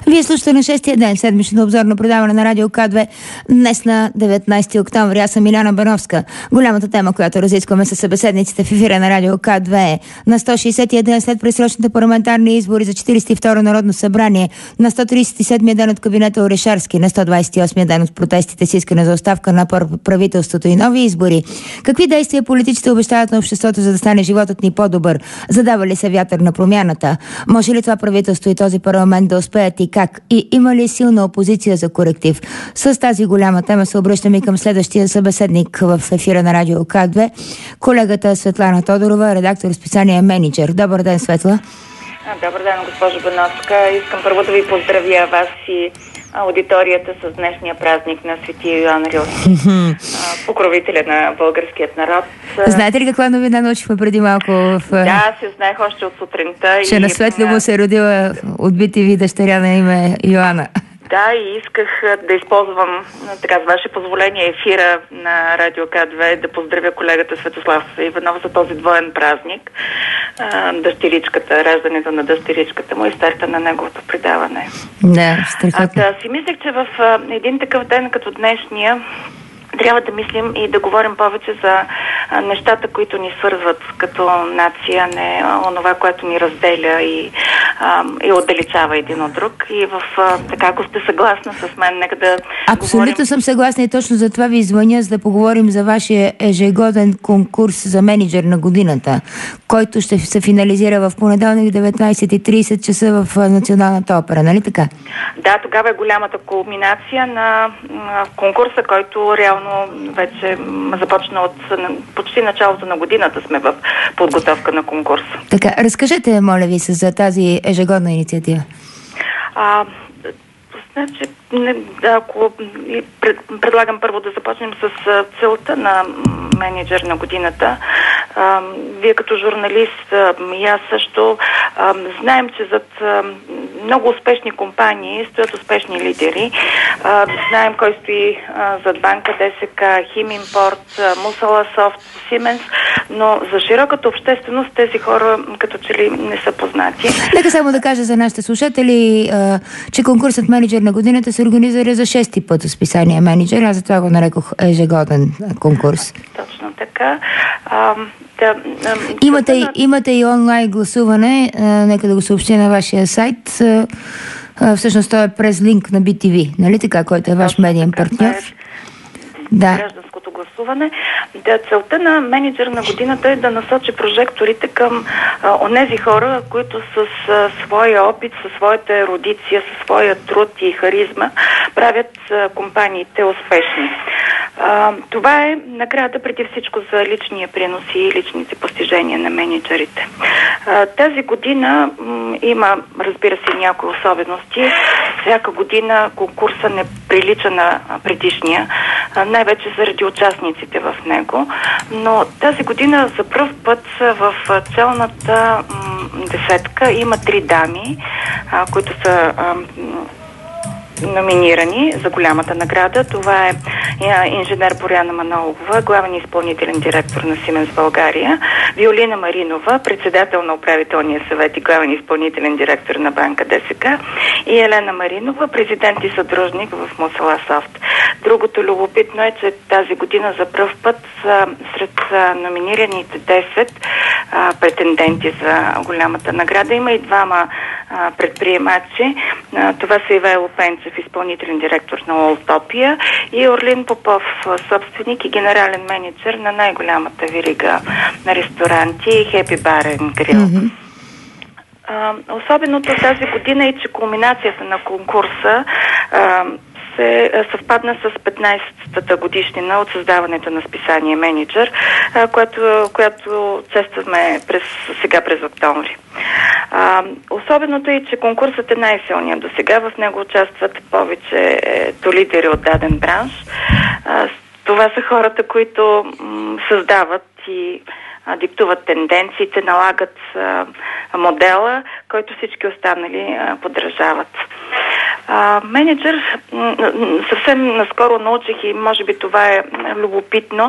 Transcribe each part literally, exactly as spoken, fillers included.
Вие слушате на шестия ден, седмичното обзорно предаване на Радио К две, днес на деветнайсети октомври. Аз съм Иляна Бановска. Голямата тема, която разискваме със събеседниците в ефира на Радио К две е на сто шейсетия ден след предсрочните парламентарни избори за четирийсет и второ Народно събрание, на сто трийсет и седмия ден от кабинета Орешарски, на сто двайсет и осмия ден от протестите с искане за оставка на правителството и нови избори. Какви действия политиците обещават на обществото, за да стане животът ни по-добър? Задава ли се вятър на промяната? Може ли това правителство и този парламент да успеят и как? И има ли силна опозиция за коректив? С тази голяма тема се обръщаме и към следващия събеседник в ефира на Радио К две, колегата Светлана Тодорова, редактор в списание Мениджър. Добър ден, Светла. Добър ден, госпожо Бановска. Искам първо да ви поздравя вас и аудиторията с днешния празник на Свети Йоан Рилски, покровителя на българският народ. Знаете ли каква новина научихме преди малко? В... Да, се знаех още от сутринта. Че и... на Светло му се родила отбити ви дъщеря на име Йоана. Да, и исках да използвам, така, с ваше позволение, ефира на Радио К две, да поздравя колегата Светослав Иванов за този двоен празник. Дъщеричката, раждането на дъщеричката му и старта на неговото предаване. Да, страхотно. А, си мислех, че в един такъв ден като днешния трябва да мислим и да говорим повече за а, нещата, които ни свързват като нация, не онова, което ни разделя и, а, и отдалечава един от друг. И в а, така, ако сте съгласна с мен, нека да Абсолютно говорим... съм съгласна и точно за това ви звъня, за да поговорим за вашия ежегоден конкурс за мениджър на годината, който ще се финализира в понеделник деветнайсет и трийсет часа в Националната опера, нали така? Да, тогава е голямата кулминация на, на конкурса, който реално вече започна от почти началото на годината, сме в подготовка на конкурса. Така, разкажете, моля ви, се за тази ежегодна инициатива. А, значи, не, ако пред, предлагам първо да започнем с целта на мениджър на годината. А, вие като журналист а, и аз също а, знаем, че зад а, много успешни компании стоят успешни лидери. А, знаем кой стои а, зад банка ДСК, Химимпорт, Мусаласофт, Сименс, но за широката общественост тези хора като че ли не са познати. Нека само да кажа за нашите слушатели, а, че конкурсът мениджър на годината се организира за шести път в списание Мениджър. Аз за това го нарекох ежегоден конкурс. Точно така. А, да, имате, на... имате и онлайн гласуване. А, нека да го съобщя на вашия сайт. А, а, всъщност той е през линк на Би Ти Ви, нали така, който е ваш медиен партньор? Да. Гражданското гласуване. Да, целта на мениджър на годината е да насочи прожекторите към а, онези хора, които с а, своя опит, със своята ерудиция, със своя труд и харизма правят а, компаниите успешни. А, това е награда преди всичко за личния принос и личните постижения на мениджърите. А, тази година м, има, разбира се, някои особености. Всяка година конкурса не прилича на предишния, а, най-вече заради участниците в него, но тази година за пръв път в цялата м, десетка има три дами, а, които са а, номинирани за голямата награда. Това е инженер Боряна Манолова, главен изпълнителен директор на Сименс България, Виолина Маринова, председател на управителния съвет и главен изпълнителен директор на банка ДСК, и Елена Маринова, президент и съдружник в Мусаласофт. Другото любопитно е, че тази година за пръв път сред номинираните десет а, претенденти за голямата награда има и двама а, предприемачи. А, това са Ивайло Пенчев, изпълнителен директор на Олтопия, и Орлин Попов, собственик и генерален менеджер на най-голямата верига на ресторанти Хепи Барен Грил. Mm-hmm. А, особеното тази година е, че кулминацията на конкурса а, се съвпадна с петнайсетата годишнина от създаването на списание Мениджър, което, което честваме през, сега през октомври. А, особеното е, че конкурсът е най-силният до сега. В него участват повече лидери от даден бранш. А, това са хората, които м, създават и а, диктуват тенденциите, налагат а, модела, който всички останали а, подражават. А, менеджер, съвсем наскоро научих, и може би това е любопитно,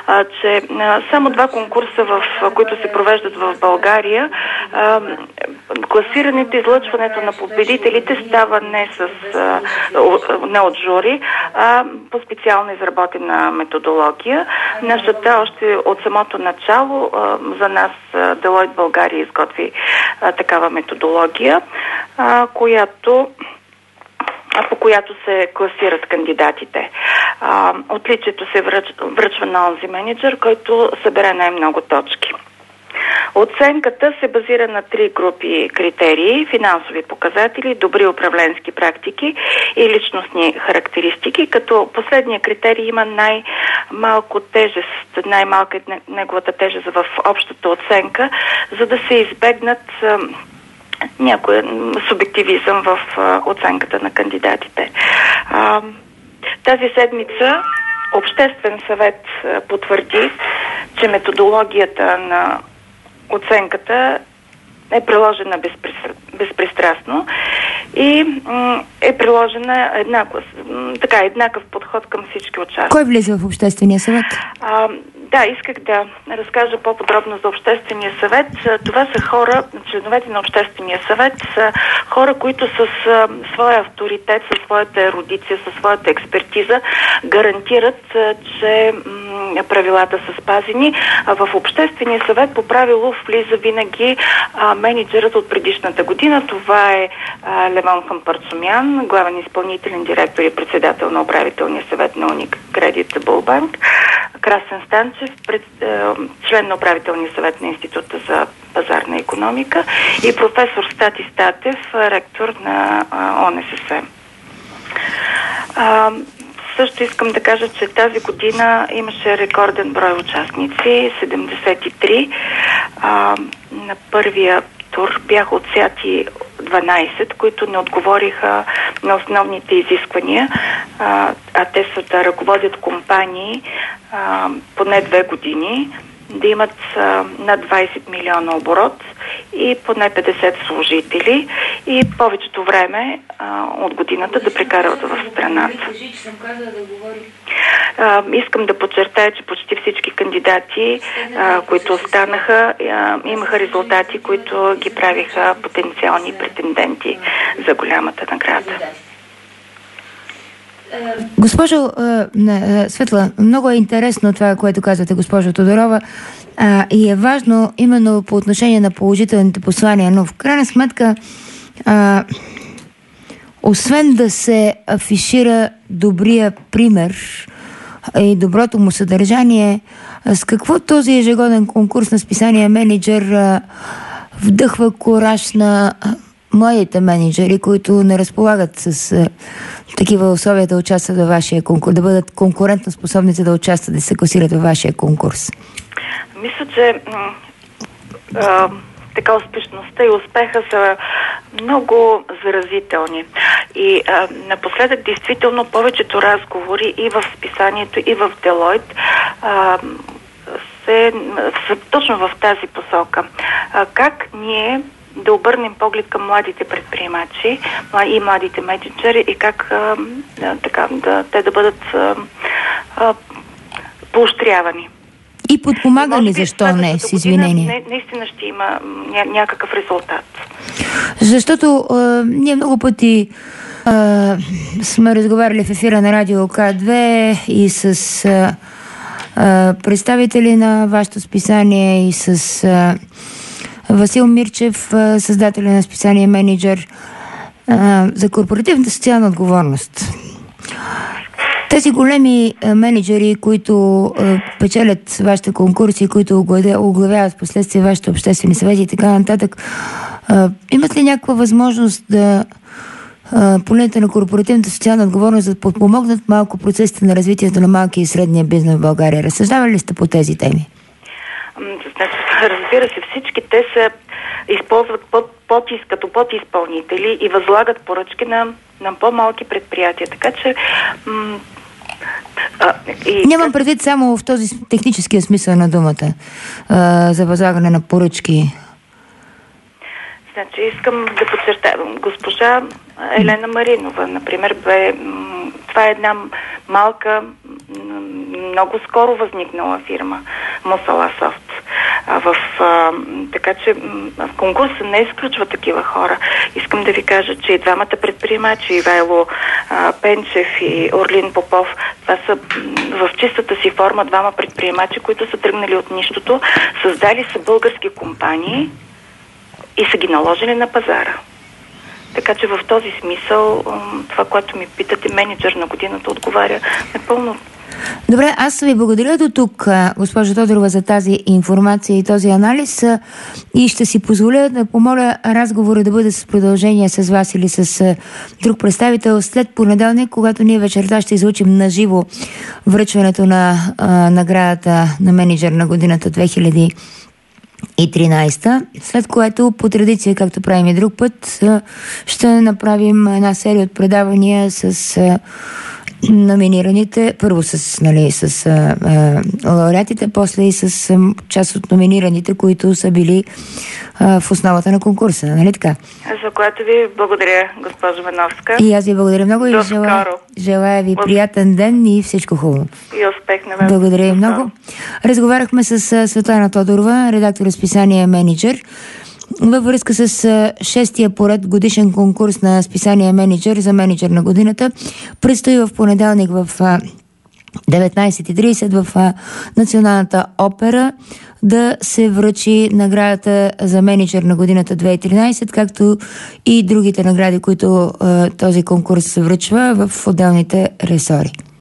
а, че а, само два конкурса, в, а, които се провеждат в България, а, класирането и излъчването на победителите става не, с, а, не от жури, а по специално изработена методология. Нашата още от самото начало а, за нас Deloitte България изготви а, такава методология, а, която по която се класират кандидатите. А, отличието се връч, връчва на онзи менеджер, който събере най-много точки. Оценката се базира на три групи критерии: финансови показатели, добри управленски практики и личностни характеристики, като последния критерий има най-малко тежест, най-малка е неговата тежест в общата оценка, за да се избегнат някой субективизъм в а, оценката на кандидатите. А, тази седмица Обществен съвет а, потвърди, че методологията на оценката е приложена безпристрастно, безпристрастно и м, е приложена еднакъв, така, еднакъв подход към всички участници. Кой влиза в Обществения съвет? А, Да, исках да разкажа по-подробно за Обществения съвет. Това са хора, членовете на Обществения съвет са хора, които с своя авторитет, със своята ерудиция, със своята експертиза гарантират, че м, правилата са спазени. А в Обществения съвет по правило влиза винаги а, менеджерът от предишната година. Това е а, Левон Хампарцумян, главен изпълнителен директор и председател на управителния съвет на Unicredit Bullbank, Красен Станчев, пред, е, член на управителния съвет на Института за пазарна икономика, и професор Стати Статев, ректор на О Н С С. А, също искам да кажа, че тази година имаше рекорден брой участници, седемдесет и три. А, на първия тур бяха отсяти дванайсет, които не отговориха на основните изисквания, а, а те са да ръководят компании а, поне две години, да имат а, над двайсет милиона оборот и поне петдесет служители и повечето време а, от годината да прекарат в страната. А, искам да подчертая, че почти всички кандидати, а, които останаха, а, имаха резултати, които ги правиха потенциални претенденти за голямата награда. Госпожо Светла, много е интересно това, което казвате, госпожо Тодорова, а, и е важно именно по отношение на положителните послания, но в крайна сметка а, освен да се афишира добрия пример и доброто му съдържание, с какво този ежегоден конкурс на списание Менеджер а, вдъхва кураж на младите менеджери, които не разполагат с а, такива условия да участват във вашия конкурс, да бъдат конкурентно способни, за да участват, да се класират във вашия конкурс? Мисля, че а, така успешността и успеха са много заразителни. И а, напоследък действително повечето разговори и в списанието, и в Deloitte а, се, са точно в тази посока. А, как ние да обърнем поглед към младите предприемачи и младите менеджери и как а, така, да, те да бъдат а, а, поощрявани. И подпомагани, защо не, с извинение? Не, наистина ще има ня, някакъв резултат. Защото а, ние много пъти а, сме разговаряли в ефира на Радио К две и с а, а, представители на вашето списание, и с а, Васил Мирчев, създателя на списание Менеджер, за корпоративната социална отговорност. Тези големи менеджери, които печелят вашите конкурси, които оглавяват в последствие вашите обществени съвети и така нататък, имат ли някаква възможност да по линията на корпоративната социална отговорност да подпомогнат малко процесите на развитието на малкия и средния бизнес в България? Разсъждавали ли сте по тези теми? Разбира се, всички те се използват под, под, като подизпълнители и възлагат поръчки на, на по-малки предприятия. Така че... М- а, и... Нямам предвид само в този техническия смисъл на думата а, за възлагане на поръчки. Значи искам да подчертая. Госпожа Елена Маринова, например, бе, м- това е една малка много скоро възникнала фирма Мусала Софт. А в, а, така че в конкурса не изключва такива хора. Искам да ви кажа, че и двамата предприемачи, Ивайло а, Пенчев и Орлин Попов, това са в чистата си форма двама предприемачи, които са тръгнали от нищото, създали са български компании и са ги наложили на пазара. Така че в този смисъл това, което ми питате, менеджер на годината, отговаря непълно. Добре, аз ви благодаря до тук, госпожо Тодорова, за тази информация и този анализ и ще си позволя да помоля разговора да бъде с продължение с вас или с друг представител след понеделник, когато ние вечерта ще излучим на живо връчването на а, наградата на менеджер на годината две хиляди и тринадесета, след което по традиция, както правим и друг път, ще направим една серия от предавания с номинираните, първо с, нали, с а, а, лауреатите, после и с а, част от номинираните, които са били а, в основата на конкурса, нали така? За което ви благодаря, госпожо Вановска. И аз ви благодаря много и желая, желая ви приятен ден и всичко хубаво. И успех на вас. Благодаря и много. Разговаряхме с Светлана Тодорова, редактор на списание Менеджер, във връзка с шестия поред годишен конкурс на списание Менеджер за менеджер на годината. Предстои в понеделник в деветнадесет и тридесет в Националната опера да се връчи наградата за менеджер на годината две хиляди и тринадесета, както и другите награди, които този конкурс се връчва в отделните ресори.